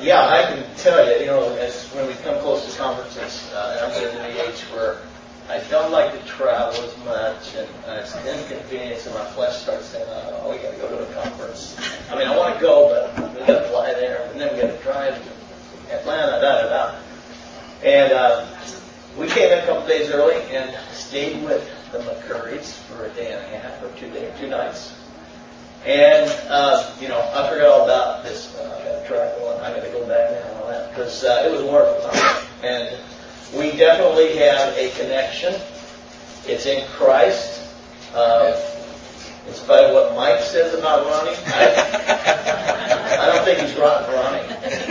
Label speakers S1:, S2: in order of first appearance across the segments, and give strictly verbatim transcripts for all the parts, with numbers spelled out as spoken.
S1: yeah, I can tell you, you know, as when we come close to conferences, uh, and I'm getting to the age where I don't like to travel as much, and uh, it's inconvenience, and my flesh starts saying, oh, we got to go to a conference. I mean, I want to go, but we got to fly there, and then we got to drive to Atlanta, da da da. And uh, we came in a couple days early and stayed with the McCurrys for a day and a half, or two days, two nights. And, uh, you know, I forgot all about this. Uh, I got to travel, and I got to go back now and all that, because uh, it was a wonderful time. And we definitely have a connection. It's in Christ. Uh, in spite of what Mike says about Ronnie, I, I don't think he's rotten Ronnie.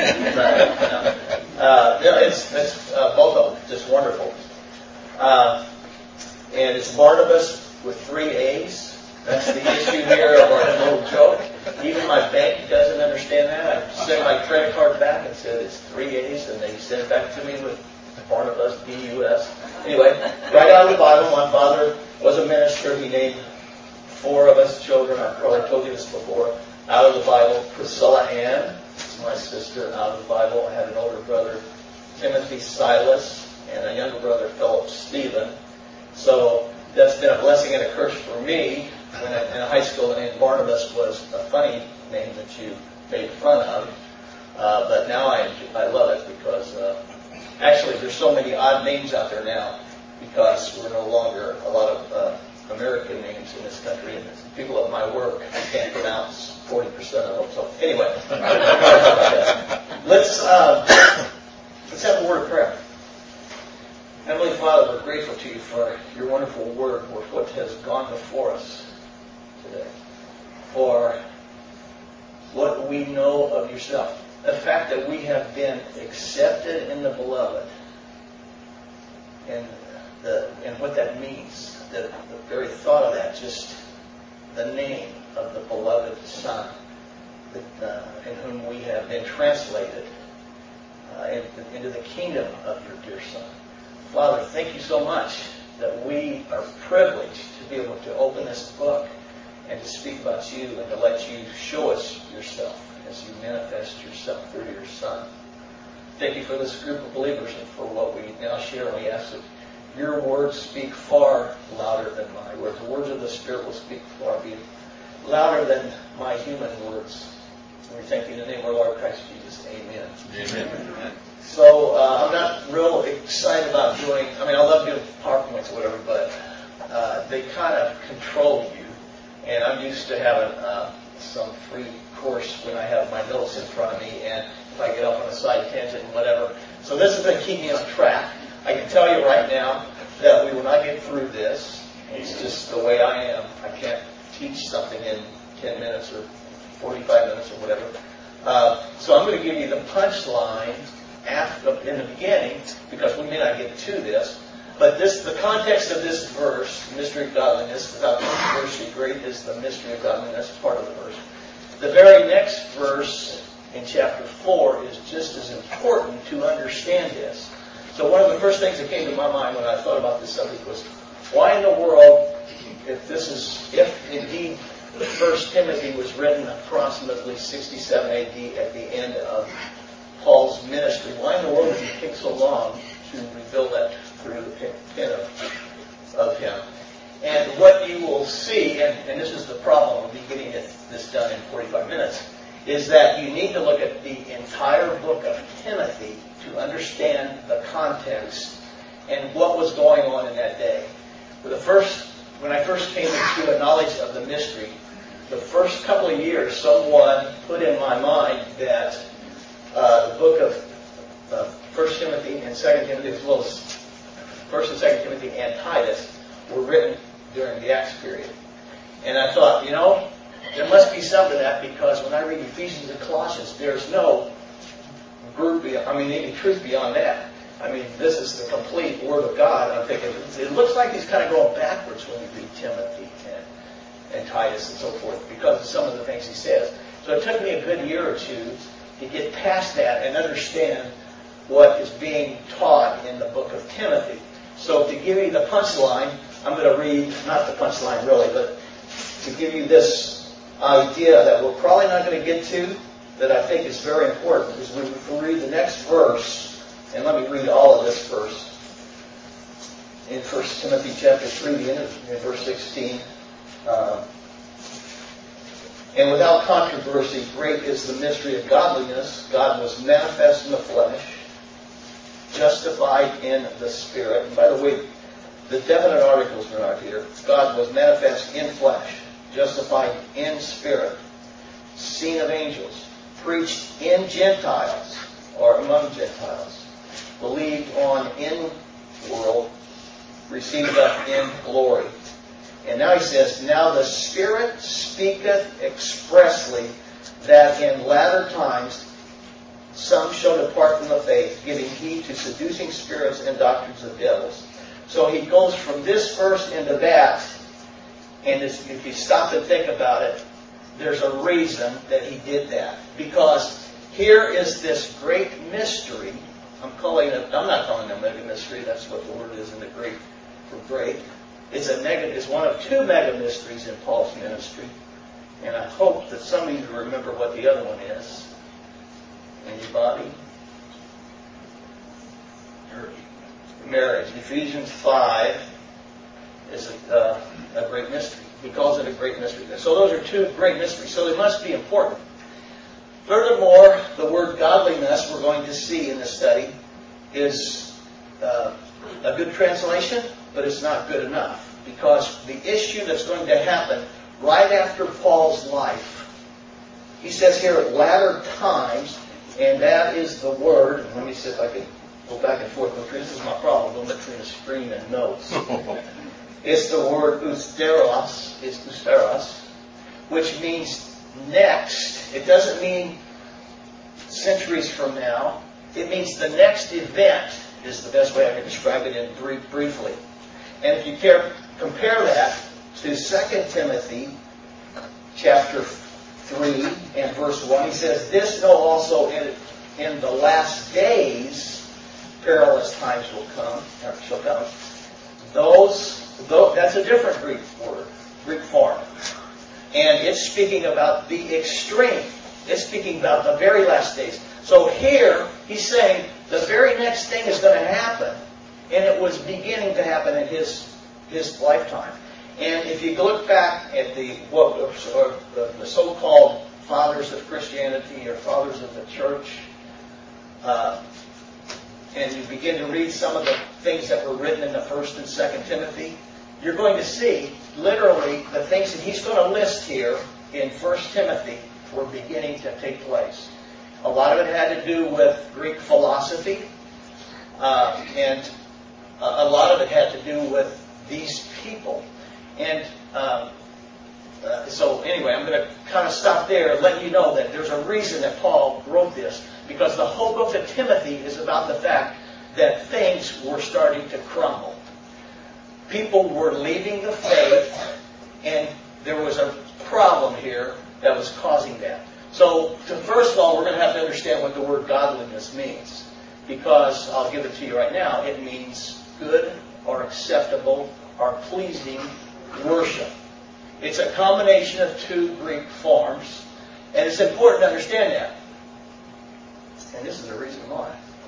S1: uh, no, it's, it's uh, both of them, just wonderful. Uh, and it's Barnabas with three A's. That's the issue here of our little joke. Even my bank doesn't understand that. I sent my credit card back and said it's three A's, and they sent it back to me with Barnabas, B U S. Anyway, right out of the Bible, my father was a minister. He named four of us children. I've probably told you this before. Out of the Bible, Priscilla Ann, my sister. Out of the Bible, I had an older brother, Timothy Silas, and a younger brother, Philip Stephen. So that's been a blessing and a curse for me. When I, in high school, the name Barnabas was a funny name that you made fun of. Uh, but now I I love it because uh, actually there's so many odd names out there now because we're no longer a lot of uh, American names in this country. And people at my work can't pronounce forty percent of them. So anyway, let's uh, let's have a word of prayer. Heavenly Father, we're grateful to you for your wonderful word, for what has gone before us today, for what we know of yourself. The fact that we have been accepted in the beloved, and the and what that means, the, the very thought of that, just the name of the beloved Son, that, uh, in whom we have been translated uh, in, into the kingdom of your dear Son. Father, thank you so much that we are privileged to be able to open this book and to speak about you and to let you show us yourself as you manifest yourself through your Son. Thank you for this group of believers and for what we now share. And we ask that your words speak far louder than my words. The words of the Spirit will speak far be louder than my human words. And we thank you in the name of our Lord Christ Jesus. Amen.
S2: Amen.
S1: So uh, I'm not real excited about doing, I mean, I love doing PowerPoints or whatever, but uh, they kind of control you. And I'm used to having uh, some free course when I have my notes in front of me, and if I get off on a side tangent and whatever. So this is going to keep me on track. I can tell you right now that we will not get through this. It's just the way I am. I can't teach something in ten minutes or forty-five minutes or whatever. Uh, so I'm going to give you the punchline after, in the beginning, because we may not get to this. But this, the context of this verse, mystery of godliness, without controversy, great is the mystery of godliness, part of the verse. The very next verse in chapter four is just as important to understand this. So one of the first things that came to my mind when I thought about this subject was, why in the world, if this is, if indeed First Timothy was written approximately sixty-seven A D at the end of Paul's ministry, why in the world did it take so long to reveal that through the pen of, of him? And what you will see, and, and this is the problem of me getting this done in forty-five minutes, is that you need to look at the entire book of Timothy to understand the context and what was going on in that day. For the first, when I first came into a knowledge of the mystery, the first couple of years, someone put in my mind that uh, the book of uh, First Timothy and Second Timothy, as well as First and Second Timothy and Titus, were written during the Acts period. And I thought, you know, there must be some to that, because when I read Ephesians and Colossians, there's no group beyond, I mean, any truth beyond that. I mean, this is the complete Word of God. I'm thinking, it looks like he's kind of going backwards when you read Timothy and, and Titus and so forth, because of some of the things he says. So it took me a good year or two to get past that and understand what is being taught in the book of Timothy. So to give you the punchline, I'm going to read, not the punchline really, but to give you this idea that we're probably not going to get to, that I think is very important is when we read the next verse, and let me read all of this verse. In First Timothy chapter three, the end of in verse sixteen. Uh, and without controversy, great is the mystery of godliness. God was manifest in the flesh, justified in the Spirit. And by the way, the definite articles are not here. God was manifest in flesh, justified in spirit, seen of angels, preached in Gentiles, or among Gentiles, believed on in world, received up in glory. And now he says, now the Spirit speaketh expressly that in latter times some shall depart from the faith, giving heed to seducing spirits and doctrines of devils. So he goes from this verse into that, and if you stop and think about it, there's a reason that he did that. Because here is this great mystery. I'm calling it, I'm not calling it a mega mystery, that's what the word is in the Greek for great. It's a mega, it's one of two mega mysteries in Paul's ministry. And I hope that some of you remember what the other one is. Anybody? Marriage. Ephesians five is a, uh, a great mystery. He calls it a great mystery. So those are two great mysteries. So they must be important. Furthermore, the word godliness we're going to see in this study is uh, a good translation, but it's not good enough. Because the issue that's going to happen right after Paul's life, he says here at latter times, and that is the word, let me see if I can go back and forth. This is my problem, going between the screen and notes. It's the word eusteros, it's eusteros, which means next. It doesn't mean centuries from now. It means the next event is the best way I can describe it in brief, briefly. And if you care, compare that to Second Timothy chapter three and verse one, he says, this know also in, in the last days perilous times will come, or shall come. Those, those, that's a different Greek word, Greek form. And it's speaking about the extreme. It's speaking about the very last days. So here, he's saying the very next thing is going to happen. And it was beginning to happen in his, his lifetime. And if you look back at the, what, or the, the so-called fathers of Christianity or fathers of the church, uh, and you begin to read some of the things that were written in the First and Second Timothy, you're going to see literally the things that he's going to list here in First Timothy were beginning to take place. A lot of it had to do with Greek philosophy, uh, and a lot of it had to do with these people. And um, uh, so anyway, I'm going to kind of stop there and let you know that there's a reason that Paul wrote this. Because the whole book of Timothy is about the fact that things were starting to crumble. People were leaving the faith, and there was a problem here that was causing that. So, to, first of all, we're going to have to understand what the word godliness means. Because, I'll give it to you right now, it means good or acceptable or pleasing worship. It's a combination of two Greek forms, and it's important to understand that. And this is the reason why.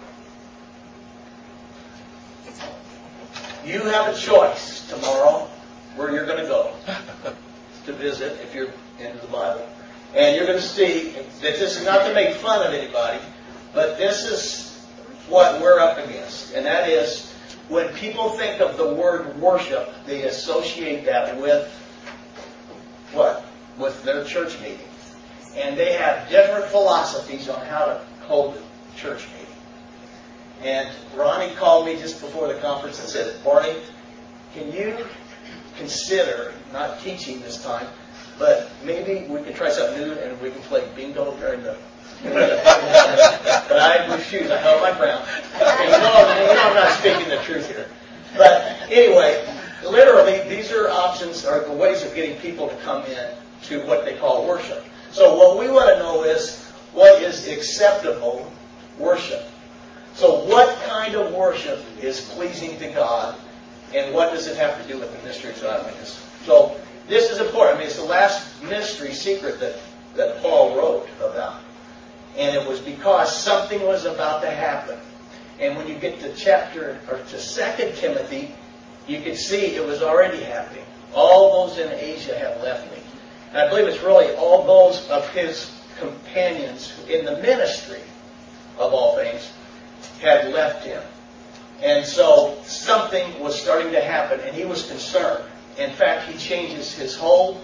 S1: You have a choice tomorrow where you're going to go to visit if you're into the Bible. And you're going to see that this is not to make fun of anybody, but this is what we're up against. And that is, when people think of the word worship, they associate that with what? With their church meeting. And they have different philosophies on how to hold a church meeting. And Ronnie called me just before the conference and said, Barney, can you consider, not teaching this time, but maybe we can try something new and we can play bingo during the... But I refused. I held my ground. And you know, you know I'm not speaking the truth here. But anyway, literally, these are options, or the ways of getting people to come in to what they call worship. So what we want to know is, what is acceptable worship? So what kind of worship is pleasing to God, and what does it have to do with the mystery of godliness? So this is important. I mean, it's the last mystery secret that, that Paul wrote about. And it was because something was about to happen. And when you get to chapter, or to Second Timothy, you can see it was already happening. All those in Asia have left me. And I believe it's really all those of his companions in the ministry, of all things, had left him. And so something was starting to happen, and he was concerned. In fact, he changes his whole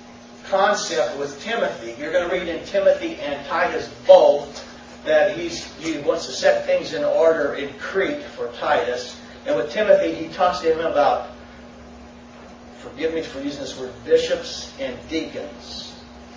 S1: concept with Timothy. You're going to read in Timothy and Titus both that he's, he wants to set things in order in Crete for Titus. And with Timothy, he talks to him about, forgive me for using this word, bishops and deacons,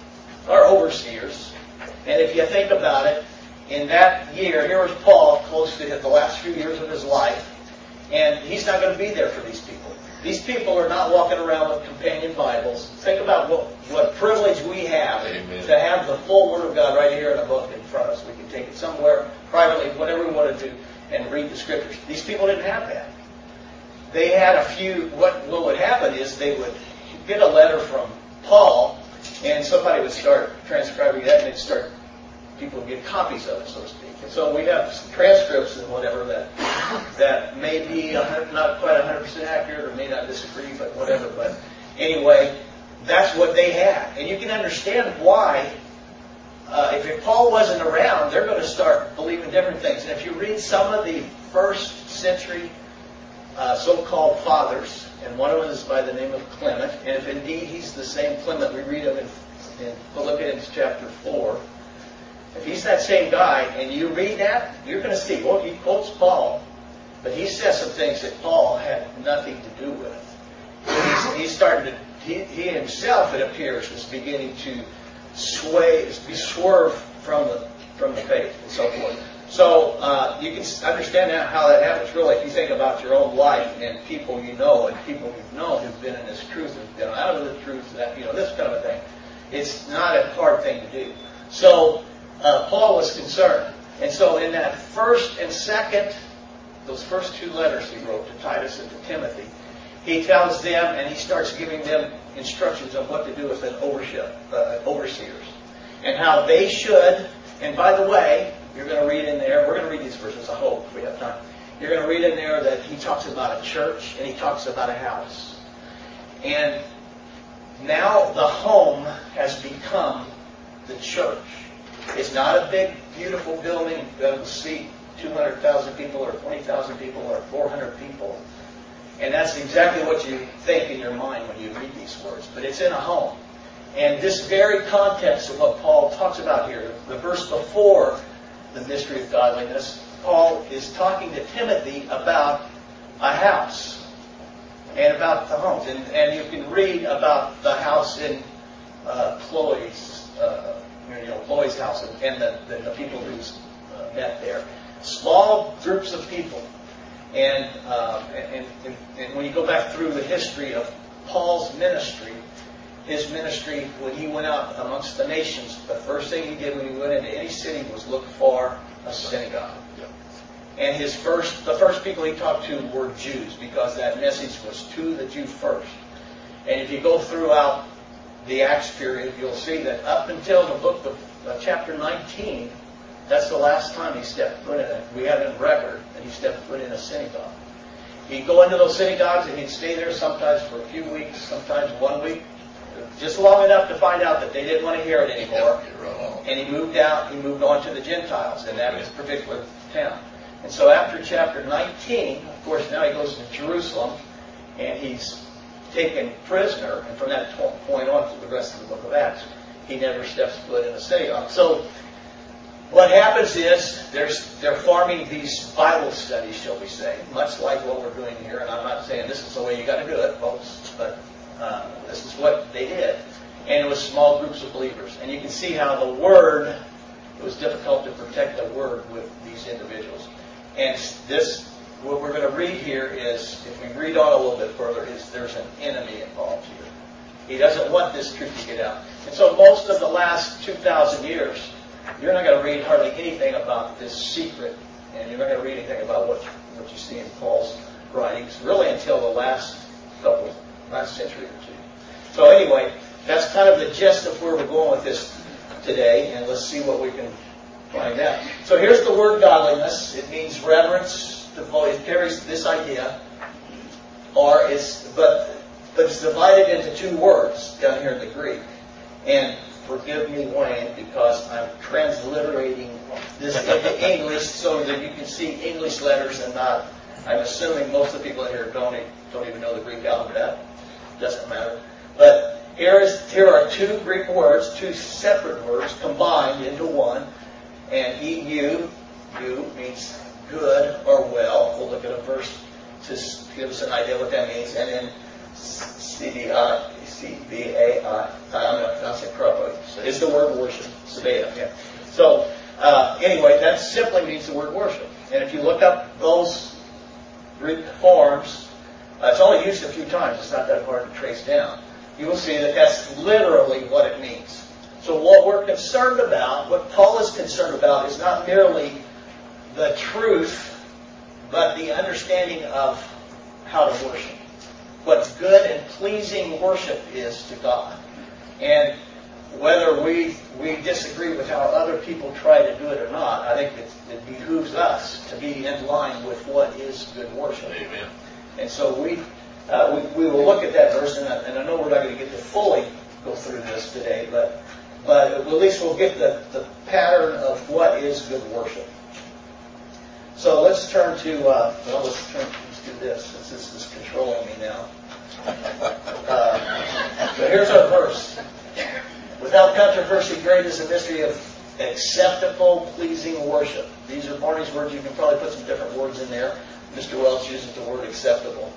S1: or overseers. And if you think about it, in that year, here was Paul, close to the last few years of his life, and he's not going to be there for these people. These people are not walking around with companion Bibles. Think about what, what privilege we have Amen. To have the full Word of God right here in a book in front of us. We can take it somewhere privately, whatever we want to do, and read the Scriptures. These people didn't have that. They had a few, what, what would happen is they would get a letter from Paul, and somebody would start transcribing that, and they'd start, people would get copies of it, so to speak. And so we have transcripts and whatever that that may be not quite one hundred percent accurate or may not disagree, but whatever. But anyway, that's what they had. And you can understand why, uh, if, if Paul wasn't around, they're going to start believing different things. And if you read some of the first century uh, so-called fathers, and one of them is by the name of Clement, and if indeed he's the same Clement we read of in, in Philippians chapter four, if he's that same guy, and you read that, you're going to see, well, he quotes Paul, but he says some things that Paul had nothing to do with. He's, he's starting to, he, he himself, it appears, is beginning to sway, be swerve from the from the faith and so forth. So uh, you can understand how that happens, really, if you think about your own life and people you know and people you've known who've been in this truth, who've been out of the truth, that you know, this kind of a thing. It's not a hard thing to do. So Uh, Paul was concerned. And so in that first and second, those first two letters he wrote to Titus and to Timothy, he tells them and he starts giving them instructions on what to do with an overship, uh, overseers. And how they should, and by the way, you're going to read in there, we're going to read these verses, I hope, if we have time. You're going to read in there that he talks about a church and he talks about a house. And now the home has become the church. It's not a big, beautiful building that will seat two hundred thousand people or twenty thousand people or four hundred people. And that's exactly what you think in your mind when you read these words. But it's in a home. And this very context of what Paul talks about here, the verse before the mystery of godliness, Paul is talking to Timothy about a house and about the homes. And, and you can read about the house in uh, Chloe's uh you know, Chloe's house and, and the, the, the people who uh, met there. Small groups of people. And, uh, and, and, and when you go back through the history of Paul's ministry, his ministry, when he went out amongst the nations, the first thing he did when he went into any city was look for a synagogue. And his first, the first people he talked to were Jews, because that message was to the Jew first. And if you go throughout the Acts period, you'll see that up until the book of uh, chapter nineteen, that's the last time he stepped foot in it. We have it in record that he stepped foot in a synagogue. He'd go into those synagogues and he'd stay there sometimes for a few weeks, sometimes one week, just long enough to find out that they didn't want to hear it anymore. And he moved out, he moved on to the Gentiles in that particular town. And so after chapter nineteen, of course, now he goes to Jerusalem and he's taken prisoner, and from that point on to the rest of the book of Acts, he never steps foot in a synagogue. So what happens is there's, they're forming these Bible studies, shall we say, much like what we're doing here. And I'm not saying this is the way you got to do it, folks, but uh, this is what they did. And it was small groups of believers. And you can see how the Word, it was difficult to protect the Word with these individuals. And this, what we're going to read here is, if we read on a little bit further, is there's an enemy involved here. He doesn't want this truth to get out. And so most of the last two thousand years, you're not going to read hardly anything about this secret, and you're not going to read anything about what, what you see in Paul's writings, really until the last couple, last century or two. So anyway, that's kind of the gist of where we're going with this today, and let's see what we can find out. So here's the word godliness. It means reverence. It carries this idea. Or it's, but, but it's divided into two words down here in the Greek. And forgive me, Wayne, because I'm transliterating this into English so that you can see English letters and not, I'm assuming most of the people in here don't, don't even know the Greek alphabet. Doesn't matter. But here, is, here are two Greek words, two separate words combined into one. And E U, U means good or well. We'll look at a verse to give us an idea what that means. And then C B I, C B A I, I'm not pronouncing it properly, is the word worship. Sabea, yeah. So, uh, anyway, that simply means the word worship. And if you look up those Greek forms, uh, it's only used a few times. It's not that hard to trace down. You will see that that's literally what it means. So what we're concerned about, what Paul is concerned about, is not merely the truth, but the understanding of how to worship. What good and pleasing worship is to God. And whether we we disagree with how other people try to do it or not, I think it, it behooves us to be in line with what is good worship.
S2: Amen.
S1: And so we, uh, we we will look at that verse, and I, and I know we're not going to get to fully go through this today, but but at least we'll get the, the pattern of what is good worship. So let's turn to, uh, well, let's turn, let's do this, since this is controlling me now. Uh, so here's our verse. Without controversy, great is the mystery of acceptable, pleasing worship. These are Barney's words. You can probably put some different words in there. Mister Welch uses the word acceptable.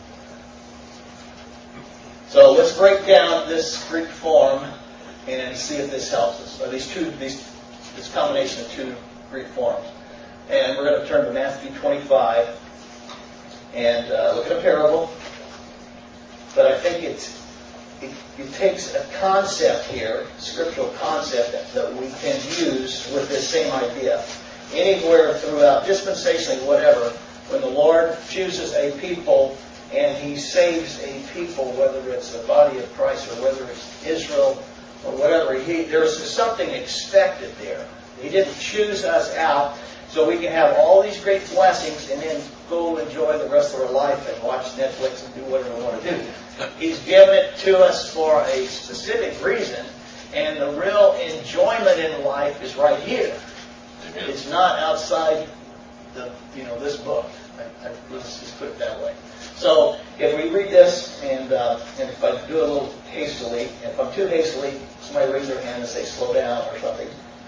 S1: So let's break down this Greek form and see if this helps us. Or these two, these, this combination of two Greek forms. And we're going to turn to Matthew twenty-five and uh, look at a parable. But I think it's, it, it takes a concept here, scriptural concept, that, that we can use with this same idea. Anywhere throughout, dispensationally, whatever, when the Lord chooses a people and He saves a people, whether it's the body of Christ or whether it's Israel or whatever, he, there's something expected there. He didn't choose us out so we can have all these great blessings and then go enjoy the rest of our life and watch Netflix and do whatever we want to do. He's given it to us for a specific reason, and the real enjoyment in life is right here. Amen. It's not outside the, you know, this book. I, I, let's just put it that way. So if we read this, and uh, and if I do it a little hastily, and if I'm too hastily, somebody raise their hand and say slow down or something.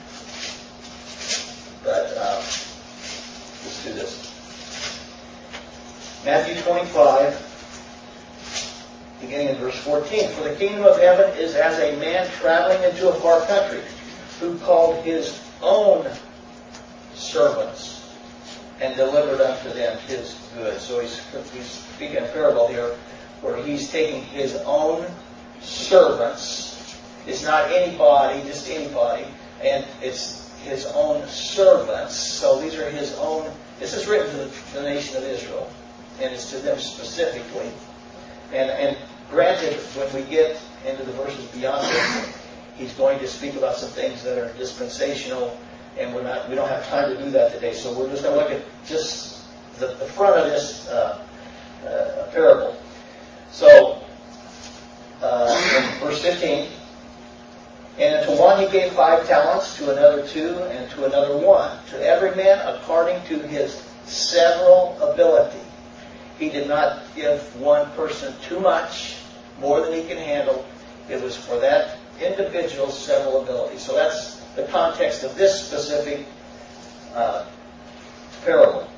S1: But uh, let's do this. Matthew twenty-five, beginning in verse fourteen. For the kingdom of heaven is as a man traveling into a far country, who called his own servants and delivered unto them his goods. So he's, he's speaking a parable here where he's taking his own servants. It's not anybody, just anybody. And it's his own servants. So these are his own. This is written to the, the nation of Israel. And it's to them specifically. And, and granted, when we get into the verses beyond this, he's going to speak about some things that are dispensational. And we're not, we don't have time to do that today. So we're just going to look at just the, the front of this uh, uh, parable. So, uh, in verse fifteen, and to one he gave five talents, to another two, and to another one, to every man according to his several ability. He did not give one person too much, more than he can handle. It was for that individual's several abilities. So that's the context of this specific uh, parable.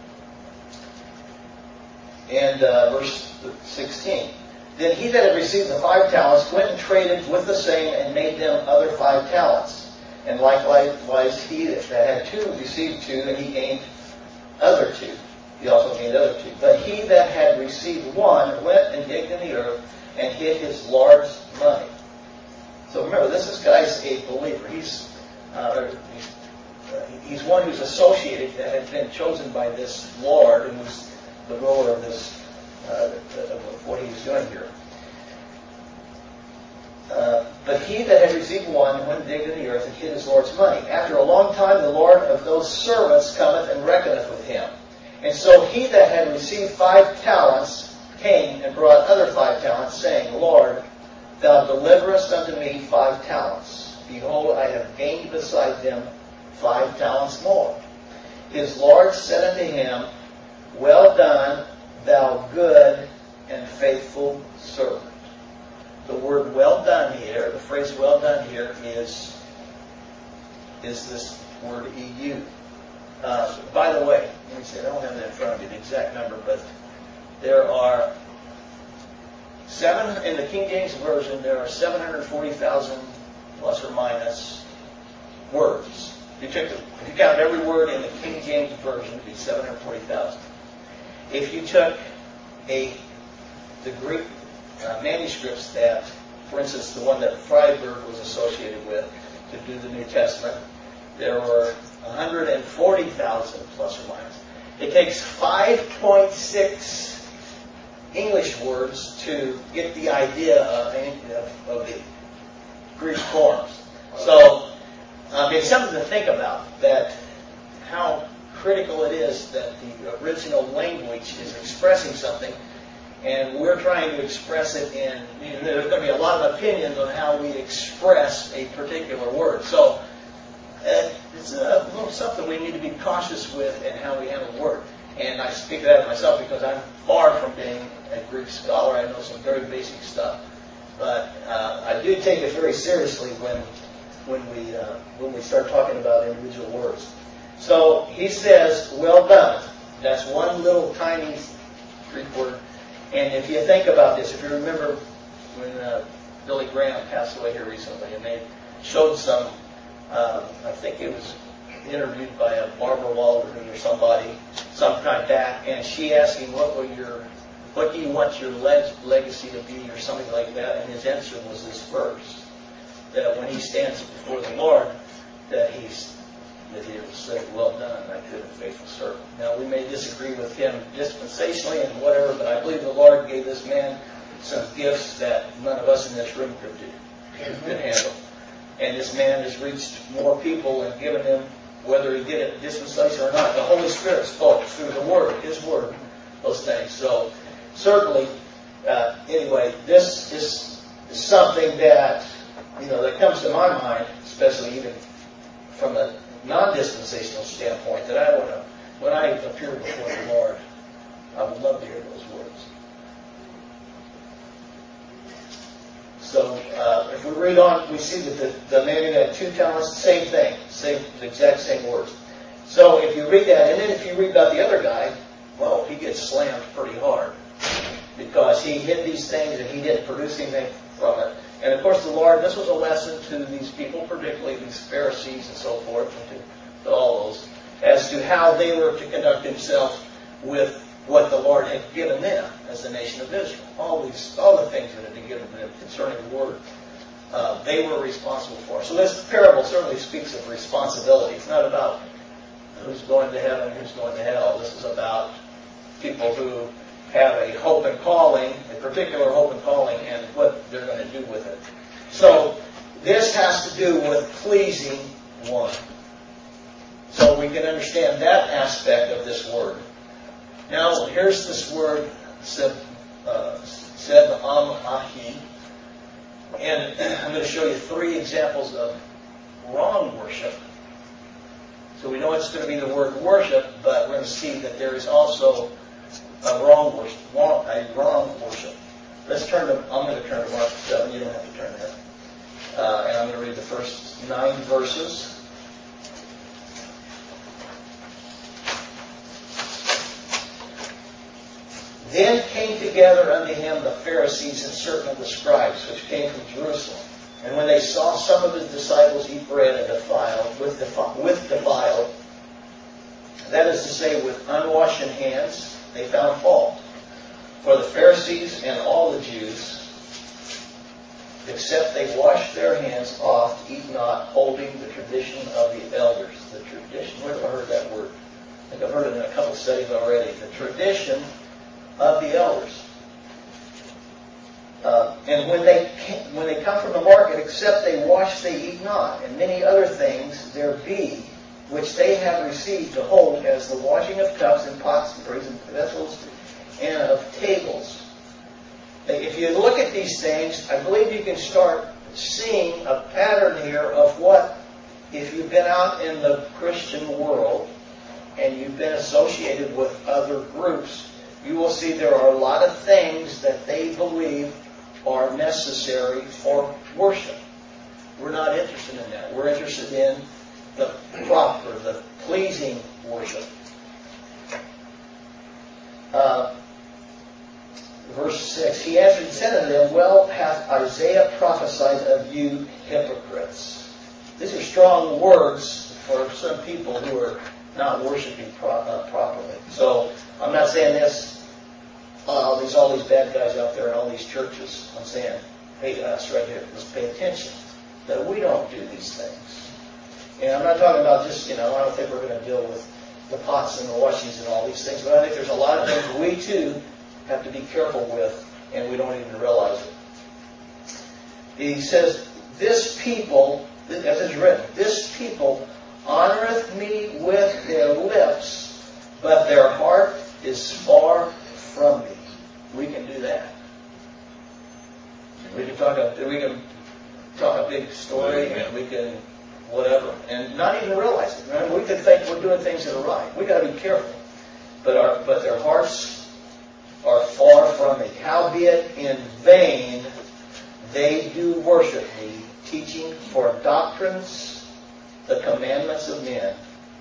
S1: And uh, verse sixteen. Then he that had received the five talents went and traded with the same and made them other five talents. And likewise he that had two received two, and he gained other two. He also gained other two. But he that had received one went and digged in the earth and hid his Lord's money. So remember, this is guy's a believer. He's uh, he's, uh, he's one who's associated, that had been chosen by this Lord, and who's the ruler of this, uh, of what he's doing here. Uh, but he that had received one went and digged in the earth and hid his Lord's money. After a long time the Lord of those servants cometh and reckoneth with him. And so he that had received five talents came and brought other five talents, saying, Lord, thou deliverest unto me five talents. Behold, I have gained beside them five talents more. His Lord said unto him, Well done, thou good and faithful servant. The word well done here, the phrase well done here is, is this word E U. Uh, by the way, let me see, I don't have that in front of me, the exact number, but there are seven, in the King James Version, there are seven hundred forty thousand plus or minus words. If you, took the, if you counted every word in the King James Version, it would be seven hundred forty thousand. If you took a the Greek uh, manuscripts that, for instance, the one that Freiberg was associated with to do the New Testament, there were one hundred forty thousand plus or minus. It takes five point six English words to get the idea of, of, of the Greek forms. So um, it's something to think about, that how critical it is that the original language is expressing something, and we're trying to express it in, you know, there's going to be a lot of opinions on how we express a particular word. So uh, it's a little something we need to be cautious with in how we handle the word. And I speak of that myself because I'm far from being a Greek scholar. I know some very basic stuff. But uh, I do take it very seriously when when we uh, when we start talking about individual words. So he says, well done. That's one little tiny Greek word. And if you think about this, if you remember when uh, Billy Graham passed away here recently, and they showed some, uh, I think it was interviewed by a Barbara Walters or somebody sometime back, and she asked him, what were your, what do you want your leg- legacy to be, or something like that, and his answer was this verse, that when he stands before the Lord, that he's that he will say, well done, my good and faithful servant. Now, we may disagree with him dispensationally and whatever, but I believe the Lord gave this man some gifts that none of us in this room could do, could handle. And this man has reached more people and given them, whether he did it dispensation or not, the Holy Spirit spoke through the Word, His Word, those things. So, certainly, uh, anyway, this is something that, you know, that comes to my mind, especially even from a non-dispensational standpoint, that I want to, when I appear before the Lord, I would love to hear those words. So, uh, if we read on, we see that the, the man who had two talents, same thing, same, the exact same words. So, if you read that, and then if you read about the other guy, well, he gets slammed pretty hard because he hid these things and he didn't produce anything from it. And of course, the Lord, this was a lesson to these people, particularly these Pharisees and so forth, and to, to all those, as to how they were to conduct themselves with what the Lord had given them as the nation of Israel. All these, all the things that had been given them concerning the Word, uh, they were responsible for. So this parable certainly speaks of responsibility. It's not about who's going to heaven, who's going to hell. This is about people who have a hope and calling, a particular hope and calling, and what they're going to do with it. So this has to do with pleasing one. So we can understand that aspect of this word. Now, here's this word, seb, uh, seb-am-ahi. And I'm going to show you three examples of wrong worship. So we know it's going to be the word worship, but we're going to see that there is also a wrong worship. A wrong worship. Let's turn to, I'm going to turn to Mark seven. You don't have to turn there. Uh, and I'm going to read the first nine verses. Then came together unto him the Pharisees and certain of the scribes, which came from Jerusalem. And when they saw some of his disciples eat bread and defiled, with, defi- with defiled, that is to say, with unwashed hands, they found fault. For the Pharisees and all the Jews, except they wash their hands oft, eat not, holding the tradition of the elders. The tradition, where have I heard that word? I think I've heard it in a couple studies already. The tradition of the elders. Uh, And when they when they come from the market, except they wash, they eat not. And many other things there be, which they have received to hold, as the washing of cups and pots and brazen vessels and of tables. If you look at these things, I believe you can start seeing a pattern here of what, if you've been out in the Christian world and you've been associated with other groups, you will see there are a lot of things that they believe are necessary for worship. We're not interested in that. We're interested in the proper, the pleasing worship. Uh, verse six, he answered and said unto them, well hath Isaiah prophesied of you hypocrites. These are strong words for some people who are not worshiping pro- uh, properly. So I'm not saying this, uh, there's all these bad guys out there in all these churches. I'm saying, hey, us right here, let's pay attention that we don't do these things. And I'm not talking about just, you know, I don't think we're going to deal with the pots and the washings and all these things, but I think there's a lot of things we too have to be careful with, and we don't even realize it. He says, this people, as it's written, this people honoreth me with their lips, but their heart is far from me. We can do that. We can talk a, we can talk a big story, and we can whatever, and not even realize it. Right? We can think we're doing things that are right. We got to be careful. But our but their hearts are far from me. Howbeit in vain they do worship me, teaching for doctrines the commandments of men.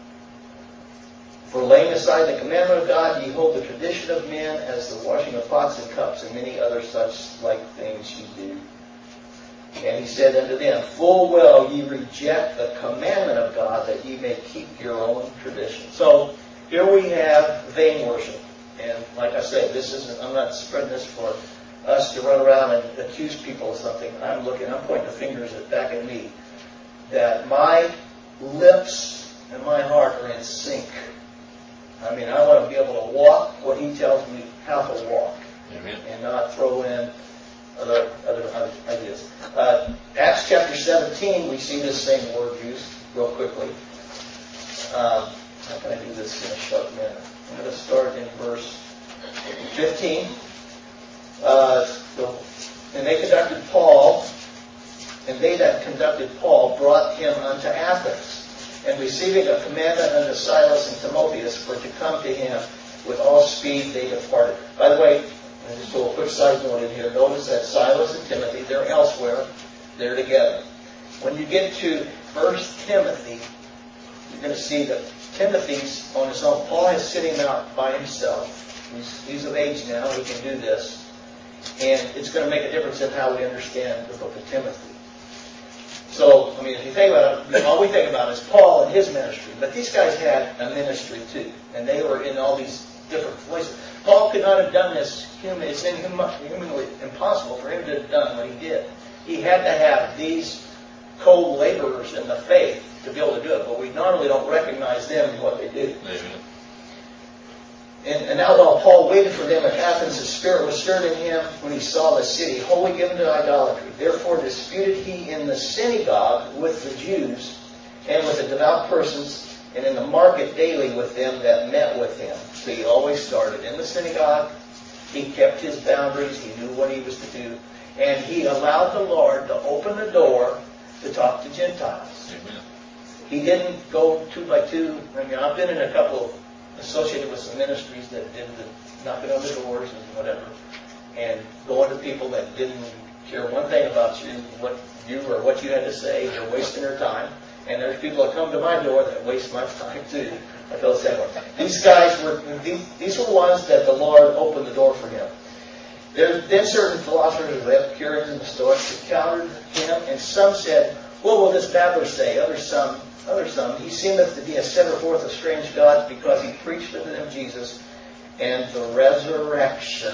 S1: For laying aside the commandment of God, ye hold the tradition of men, as the washing of pots and cups, and many other such like things ye do. And he said unto them, full well ye reject the commandment of God, that ye may keep your own tradition. So here we have vain worship. And like I said, this isn't, I'm not spreading this for us to run around and accuse people of something. I'm looking, I'm pointing the fingers at, back at me. That my lips and my heart are in sync. I mean, I want to be able to walk what he tells me how to walk. Amen. And not throw in other, other, other ideas. Uh, Acts chapter seventeen, we see this same word used real quickly. Um, how can I do this in a short minute? I'm going to start in verse fifteen. Uh, so, and they conducted Paul, and they that conducted Paul brought him unto Athens. And receiving a commandment unto Silas and Timotheus for to come to him with all speed, they departed. By the way, just a little quick side note in here. Notice that Silas and Timothy, they're elsewhere. They're together. When you get to First Timothy, you're going to see that Timothy's on his own. Paul is sitting out by himself. He's, he's of age now. He can do this. And it's going to make a difference in how we understand the book of Timothy. So, I mean, if you think about it, all we think about is Paul and his ministry. But these guys had a ministry too. And they were in all these different places. Paul could not have done this. It's humanly impossible for him to have done what he did. He had to have these co-laborers in the faith to be able to do it. But we normally don't recognize them in what they do. Amen. And, and now while Paul waited for them at Athens, his spirit was stirred in him when he saw the city wholly given to idolatry. Therefore disputed he in the synagogue with the Jews and with the devout persons, and in the market daily with them that met with him. So he always started in the synagogue. He kept his boundaries. He knew what he was to do. And he allowed the Lord to open the door to talk to Gentiles. Amen. He didn't go two by two. I mean, I've been in a couple of associated with some ministries that did the knocking on the doors and whatever, and going to people that didn't care one thing about you, what you or what you had to say. They're wasting their time. And there's people that come to my door that waste my time too. I feel the same way. These guys were, these, these were the ones that the Lord opened the door for him. There, then certain philosophers of the Epicureans and the Stoics encountered him, and some said, what will this babbler say? Others some, others some, he seemeth to be a setter forth of strange gods, because he preached unto them Jesus and the resurrection.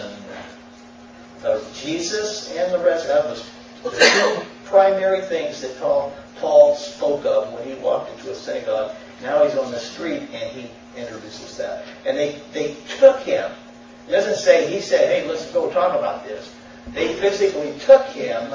S1: Of Jesus and the resurrection. That was the two primary things that Paul, Paul spoke of when he walked into a synagogue. Now he's on the street and he introduces that. And they, they took him. It doesn't say, he said, hey, let's go talk about this. they physically took him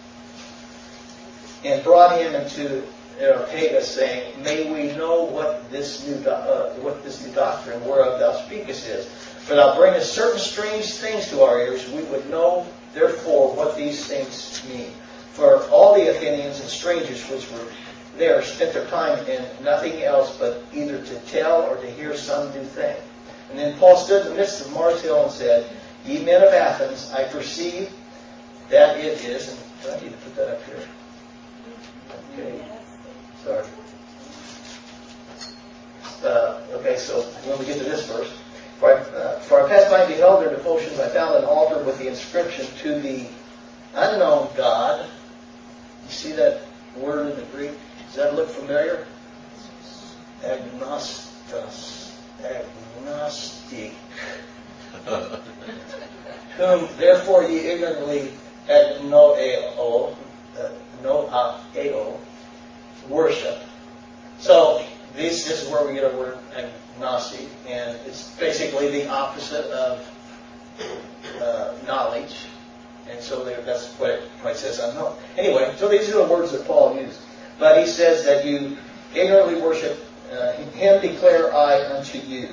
S1: and brought him into Areopagus, saying, "May we know what this new do- uh, what this new doctrine whereof thou speakest is. For thou bringest certain strange things to our ears. We would know, therefore, what these things mean. For all the Athenians and strangers which were there spent their time in nothing else but either to tell or to hear some new thing." And then Paul stood in the midst of Mars Hill and said, "Ye men of Athens, I perceive that it is," and do I need to put that up here? Okay. Sorry. Uh, okay, so when we get to this verse, for I, uh, for I passed by and beheld their devotions, I found an altar with the inscription, "To the unknown God." You see that word in the Greek? Does that look familiar? Agnostos. Agnostic. Whom therefore ye ignorantly agnoeo, uh, noaeo, worship. So this, this is where we get our word agnostic, and it's basically the opposite of uh, knowledge. And so there, that's what it, what it says unknown. Anyway, so these are the words that Paul used. But he says that you ignorantly worship, uh, him declare I unto you.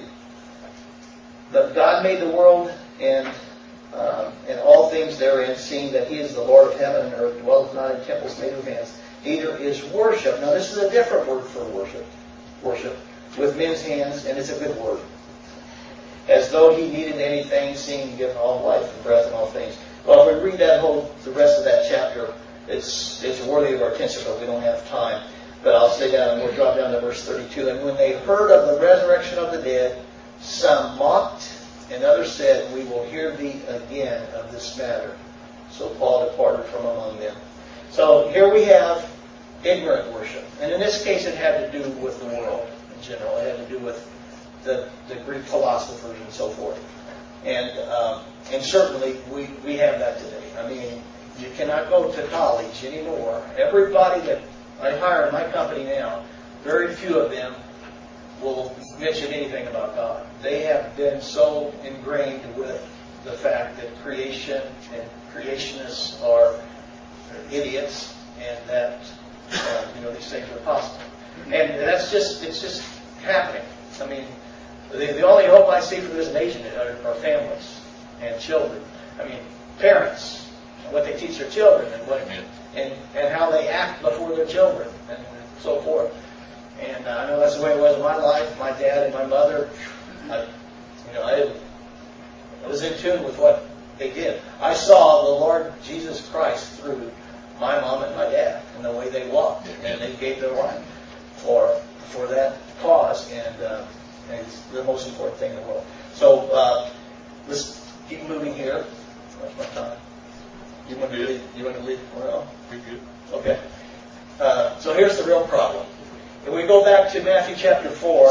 S1: But God made the world and um, and all things therein, seeing that he is the Lord of heaven and earth, dwelleth not in temples made with hands. Neither is worship. Now this is a different word for worship. Worship with men's hands, and it's a good word. As though he needed anything, seeing he given all life and breath and all things. Well, if we read that whole, the rest of that chapter, it's it's worthy of our attention, but we don't have time. But I'll say that, and we'll drop down to verse thirty-two. And when they heard of the resurrection of the dead, some mocked, and others said, "We will hear thee again of this matter." So Paul departed from among them. So here we have ignorant worship. And in this case, it had to do with the world in general. It had to do with the, the Greek philosophers and so forth. And um, and certainly we, we have that today. I mean, you cannot go to college anymore. Everybody that I hire in my company now, very few of them will mention anything about God. They have been so ingrained with the fact that creation and creationists are idiots, and that uh, you know these things are possible. And that's just it's just happening. I mean, the, the only hope I see for this nation are, are families and children. I mean, parents, and what they teach their children, and what and and how they act before their children, and so forth. And uh, I know that's the way it was in my life. My dad and my mother, I, you know, I, I was in tune with what they did. I saw the Lord Jesus Christ through my mom and my dad and the way they walked, and they gave their life for for that cause, and, uh, and it's the most important thing in the world. So uh, let's keep moving here. That's my time. You want to leave? You want to leave? Well,
S2: Pretty good.
S1: Okay. Uh, so here's the real problem. If we go back to Matthew chapter four,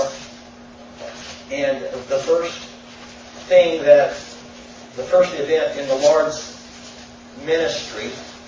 S1: and the first thing that, the first event in the Lord's ministry,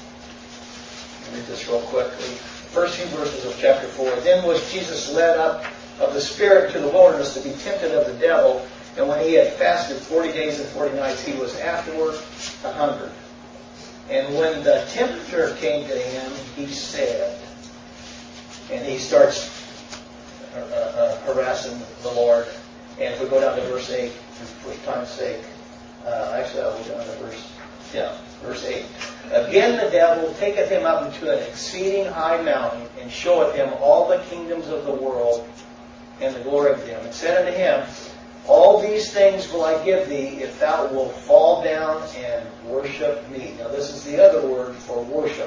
S1: let me read this real quickly. First few verses of chapter four. Then was Jesus led up of the Spirit to the wilderness to be tempted of the devil, and when he had fasted forty days and forty nights, he was afterward a hungered. And when the tempter came to him, he said, and he starts uh, uh, harassing the Lord. And if we go down to verse eight, for time's sake, uh, actually I'll go down to verse, yeah, verse eight. Again the devil taketh him up into an exceeding high mountain, and showeth him all the kingdoms of the world and the glory of them, and said unto him, All these things will I give thee, if thou wilt fall down and worship me. Now this is the other word for worship.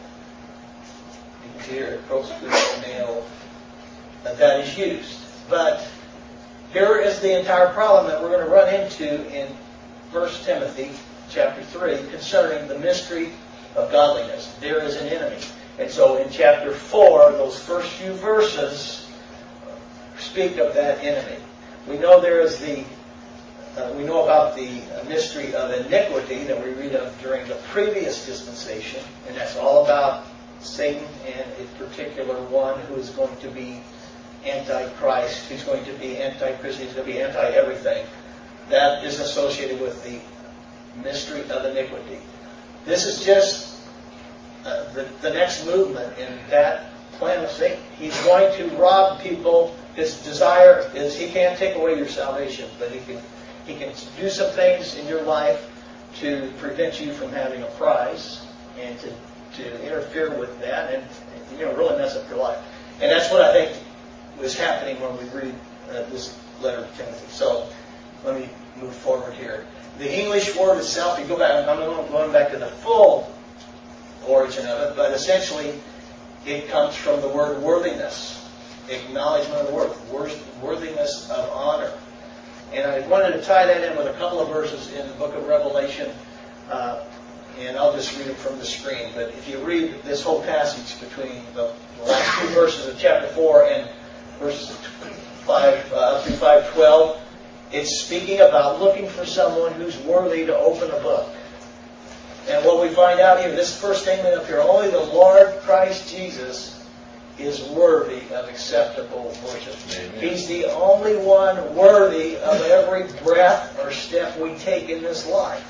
S1: You can see here, proscript male, that is used. But here is the entire problem that we're going to run into in First Timothy chapter three concerning the mystery of godliness. There is an enemy. And so in chapter four, those first few verses speak of that enemy. We know there is the, uh, we know about the mystery of iniquity that we read of during the previous dispensation, and that's all about Satan and a particular one who is going to be anti-Christ, who's going to be anti-Christian, he's going to be anti-everything. That is associated with the mystery of iniquity. This is just uh, the, the next movement in that plan of Satan. He's going to rob people. His desire is he can't take away your salvation, but he can he can do some things in your life to prevent you from having a prize and to, to interfere with that and, you know, really mess up your life. And that's what I think was happening when we read uh, this letter to Timothy. So let me move forward here. The English word itself, you go back, I'm going back to the full origin of it, but essentially it comes from the word worthiness, acknowledgement of the word, worthiness of honor. And I wanted to tie that in with a couple of verses in the book of Revelation, uh, and I'll just read it from the screen. But if you read this whole passage between the, the last two verses of chapter four and verses five uh, up through five twelve, it's speaking about looking for someone who's worthy to open a book. And what we find out here, this first statement up here, only the Lord Christ Jesus is worthy of acceptable worship. Amen. He's the only one worthy of every breath or step we take in this life.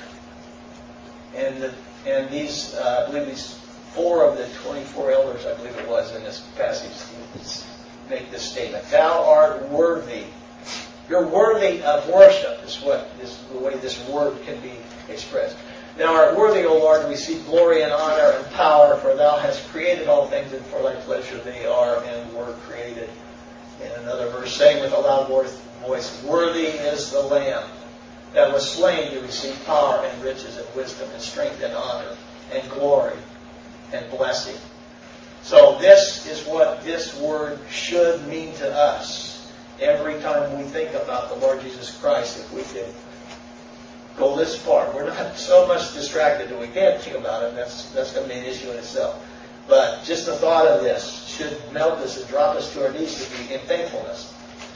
S1: And the, and these, uh, I believe these four of the twenty-four elders, I believe it was in this passage, make this statement. Thou art worthy. You're worthy of worship, is what is the way this word can be expressed. Thou art worthy, O Lord, we seek glory and honor and power, for Thou hast created all things, and for Thy pleasure they are and were created. In another verse, saying with a loud voice, worthy is the Lamb that was slain to receive power and riches and wisdom and strength and honor and glory and blessing. So this is what this word should mean to us every time we think about the Lord Jesus Christ. If we could go this far, we're not so much distracted that we can't think about it. That's that's going to be an issue in itself. But just the thought of this should melt us and drop us to our knees to be in thankfulness.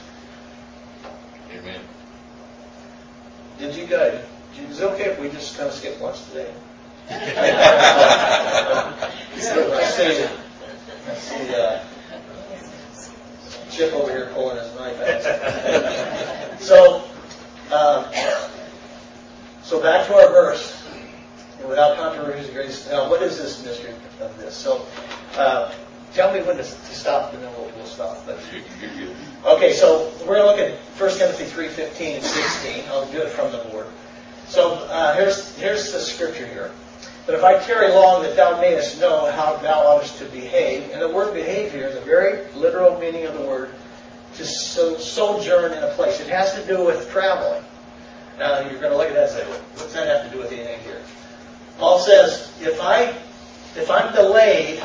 S2: Amen.
S1: Did you guys? Is it okay if we just kind of skip lunch today? I see, I see uh, Chip over here pulling his knife out. So, um, so back to our verse. And without controversy, grace. Now, what is this mystery of this? So, uh, tell me when to, to stop, and then we'll, we'll stop. But, okay, so we're going to look at First Timothy three fifteen and sixteen. I'll do it from the board. So uh, here's here's the scripture here. But if I tarry long, that thou mayest know how thou oughtest to behave. And the word behave here is a very literal meaning of the word, to so, sojourn in a place. It has to do with traveling. Now you're going to look at that and say, what's that have to do with anything here? Paul says, if I if I'm delayed,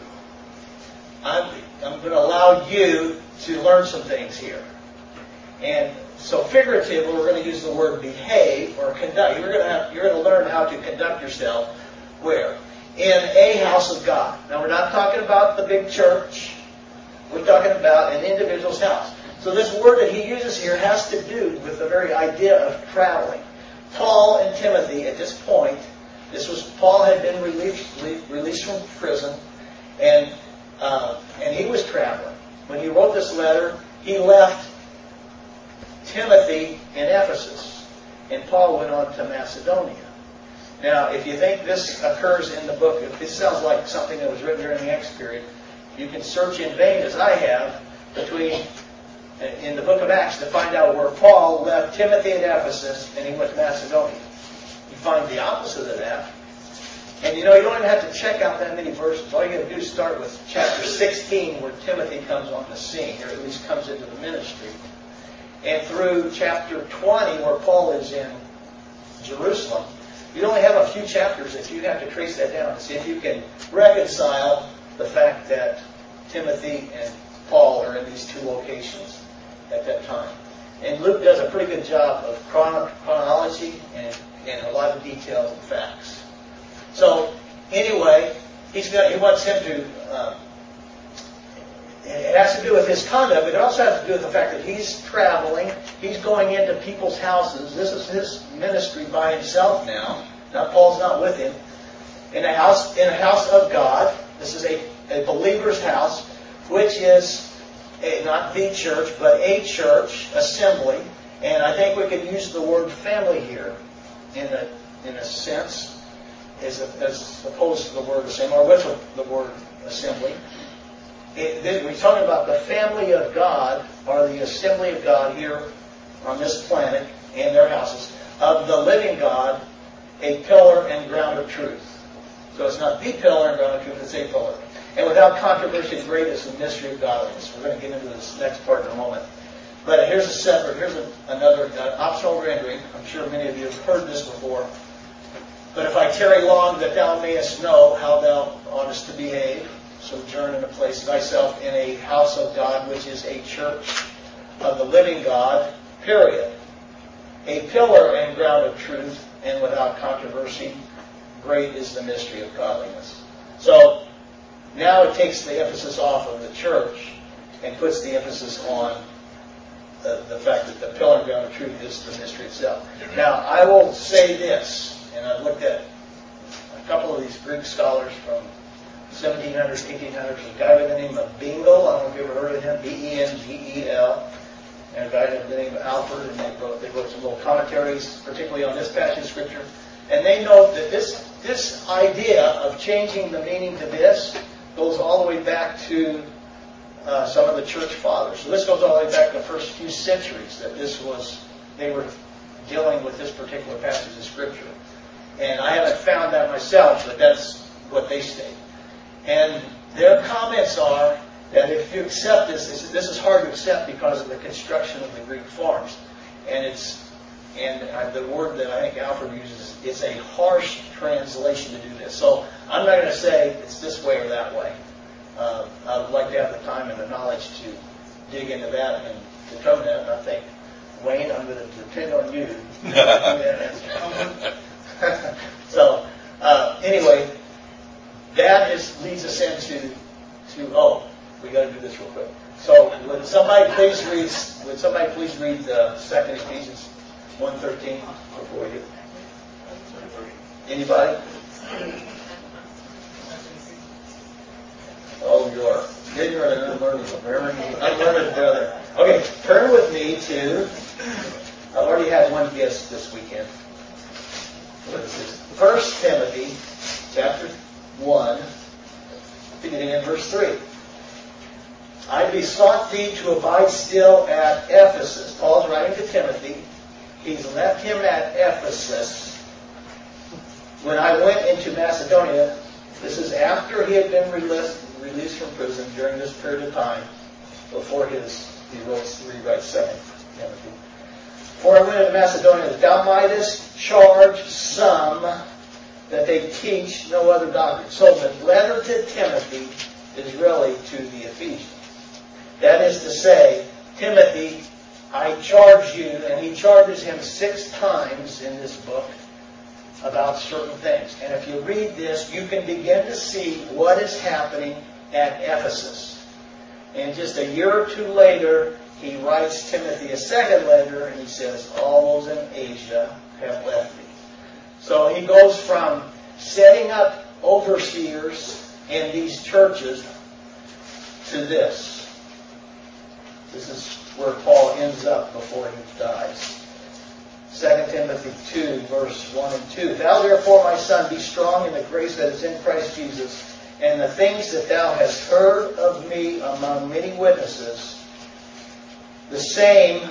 S1: I'm I'm going to allow you to learn some things here. And so figuratively, we're going to use the word behave or conduct. You're going to have, you're going to learn how to conduct yourself where? In a house of God. Now, we're not talking about the big church. We're talking about an individual's house. So this word that he uses here has to do with the very idea of traveling. Paul and Timothy, at this point, this was Paul had been released, released from prison, and uh, and he was traveling. When he wrote this letter, he left Timothy in Ephesus, and Paul went on to Macedonia. Now, if you think this occurs in the book, if this sounds like something that was written during the Acts period, you can search in vain, as I have, between in the book of Acts to find out where Paul left Timothy in Ephesus and he went to Macedonia. You find the opposite of that. And you know, you don't even have to check out that many verses. All you got to do is start with chapter sixteen, where Timothy comes on the scene, or at least comes into the ministry. And through chapter twenty, where Paul is in Jerusalem, you only have a few chapters that you have to trace that down to see if you can reconcile the fact that Timothy and Paul are in these two locations at that time. And Luke does a pretty good job of chron- chronology and, and a lot of details and facts. So, anyway, he's got, he wants him to... Uh, It has to do with his conduct, but it also has to do with the fact that he's traveling. He's going into people's houses. This is his ministry by himself now. Now Paul's not with him. In a house, in a house of God. This is a, a believer's house, which is a, not the church, but a church assembly. And I think we could use the word family here in a in a sense.
S2: as, as opposed to the word assembly, or with the word assembly. It, we're talking about the family of God, or the assembly of God here on this planet and their houses, of the living God, a pillar and ground of truth. So it's not the pillar and ground of truth, it's a pillar. And without controversy, great is the mystery of godliness. We're going to get into this next part in a moment. But here's a separate, here's a, another uh, optional rendering. I'm sure many of you have heard this before. But if I tarry long, that thou mayest know how thou oughtest to behave, sojourn in a place thyself in a house of God, which is a church of the living God, period. A pillar and ground of truth, and without controversy, great is the mystery of godliness. So, now it takes the emphasis off of the church and puts the emphasis on the, the fact that the pillar and ground of truth is the mystery itself. Now, I will say this, and I've looked at a couple of these Greek scholars from seventeen hundreds, eighteen hundreds, a guy by the name of Bengel. I don't know if you've ever heard of him, B E N G E L, and a guy by the name of Alford, and they wrote, they wrote some little commentaries, particularly on this passage of Scripture. And they note that this, this idea of changing the meaning to this goes all the way back to uh, some of the church fathers. So this goes all the way back to the first few centuries that this was, they were dealing with this particular passage of Scripture. And I haven't found that myself, but that's what they state. And their comments are that if you accept this, this is hard to accept because of the construction of the Greek forms. And it's and uh, the word that I think Alfred uses is a harsh translation to do this. So I'm not going to say it's this way or that way. Uh, I would like to have the time and the knowledge to dig into that and determine that. And I think, Wayne, I'm going to depend on you. So uh, anyway, that is leads us into to oh, we got to do this real quick. So would somebody please read? Would somebody please read the second Ephesians one thirteen before we do? Anybody? Oh, you are ignorant and unlearned, unlearned brother. Okay, turn with me to. I've already had one guest this weekend. What is this? First Timothy, chapter one, beginning in verse three. I besought thee to abide still at Ephesus. Paul's writing to Timothy. He's left him at Ephesus. When I went into Macedonia, this is after he had been released, released from prison during this period of time, before his he writes, rewrites Second Timothy. For I went into Macedonia, that thou mightest charge some that they teach no other doctrine. So the letter to Timothy is really to the Ephesians. That is to say, Timothy, I charge you, and he charges him six times in this book about certain things. And if you read this, you can begin to see what is happening at Ephesus. And just a year or two later, he writes Timothy a second letter, and he says, all those in Asia have left me. So he goes from setting up overseers in these churches to this. This is where Paul ends up before he dies. Second Timothy two, verse one and two. Thou therefore, my son, be strong in the grace that is in Christ Jesus, and the things that thou hast heard of me among many witnesses, the same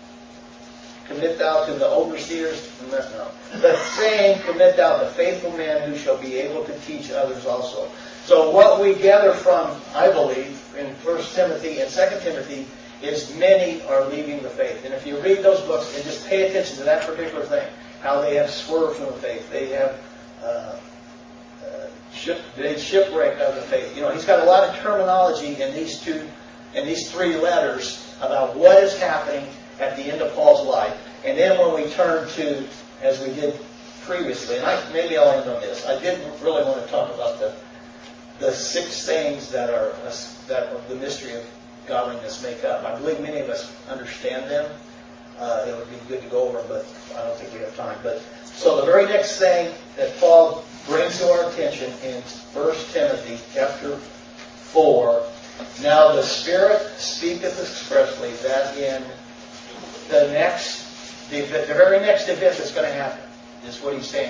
S2: commit thou to the overseers. No, the same commit thou to faithful men who shall be able to teach others also. So what we gather from, I believe, in First Timothy and Second Timothy is many are leaving the faith. And if you read those books and just pay attention to that particular thing, how they have swerved from the faith, they have uh, uh, ship, they shipwrecked of the faith. You know, he's got a lot of terminology in these two, in these three letters about what is happening at the end of Paul's life. And then when we turn to, as we did previously, and I, maybe I'll end on this. I didn't really want to talk about the the six things that are that the mystery of godliness make up. I believe many of us understand them. Uh, it would be good to go over them, but I don't think we have time. But so the very next thing that Paul brings to our attention in First Timothy chapter four, now the Spirit speaketh expressly that in the next, the, the very next event that's going to happen is what he's saying here.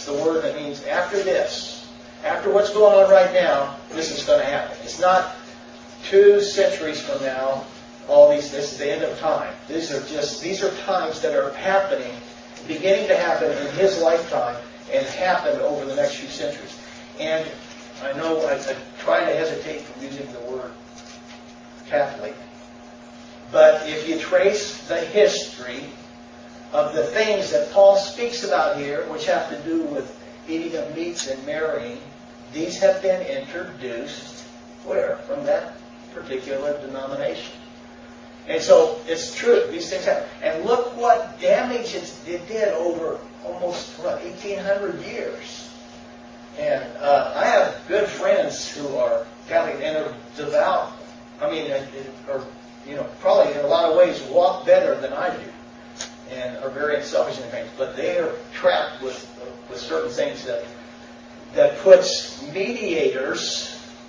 S2: It's the word that means after this, after what's going on right now, this is going to happen. It's not two centuries from now, all these, this is the end of time. These are just, these are times that are happening, beginning to happen in his lifetime and happen over the next few centuries. And I know I, I try to hesitate from using the word Catholic, but if you trace the history of the things that Paul speaks about here, which have to do with eating of meats and marrying, these have been introduced where? From that particular denomination. And so it's true, these things happen. And look what damage it did over almost, what, eighteen hundred years. And uh, I have good friends who are Catholic and are devout. I mean, or you know, probably in a lot of ways walk better than I do, and are very unselfish in things. But they are trapped with with certain things that that puts mediators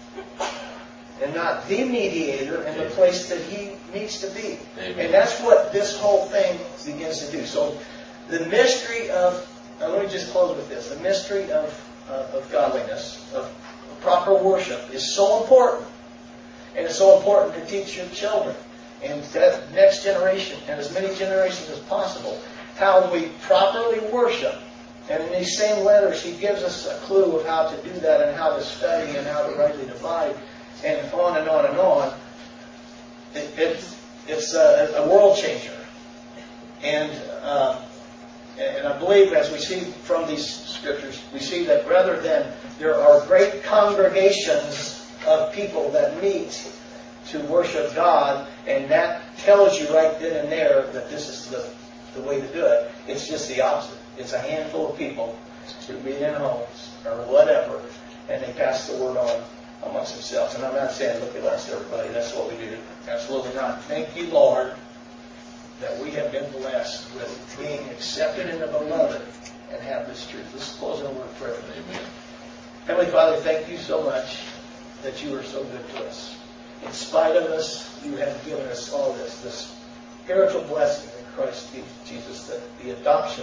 S2: and not the mediator in the place that he needs to be. Amen. And that's what this whole thing begins to do. So the mystery of, now let me just close with this, the mystery of, uh, of godliness, of proper worship is so important. And it's so important to teach your children and that next generation and as many generations as possible how we properly worship. And in these same letters, he gives us a clue of how to do that and how to study and how to rightly divide and on and on and on. It, it, it's a, a world changer. And, uh, and I believe as we see from these scriptures, we see that rather than there are great congregations of people that meet to worship God, and that tells you right then and there that this is the, the way to do it. It's just the opposite. It's a handful of people who meet in homes or whatever, and they pass the word on amongst themselves. And I'm not saying, look at us, everybody, that's what we do. Absolutely not. Thank you, Lord, that we have been blessed with being accepted in the beloved and have this truth. Let's close in a word of prayer. Amen. Heavenly Father, thank you so much that you are so good to us. In spite of us, you have given us all this, this spiritual blessing in Christ Jesus, the, the adoption,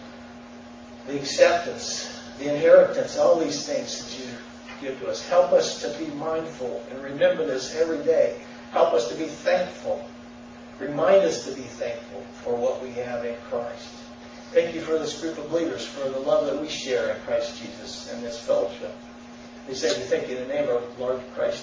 S2: the acceptance, the inheritance, all these things that you give to us. Help us to be mindful and remember this every day. Help us to be thankful. Remind us to be thankful for what we have in Christ. Thank you for this group of believers, for the love that we share in Christ Jesus and this fellowship. We say we thank you in the name of our Lord Christ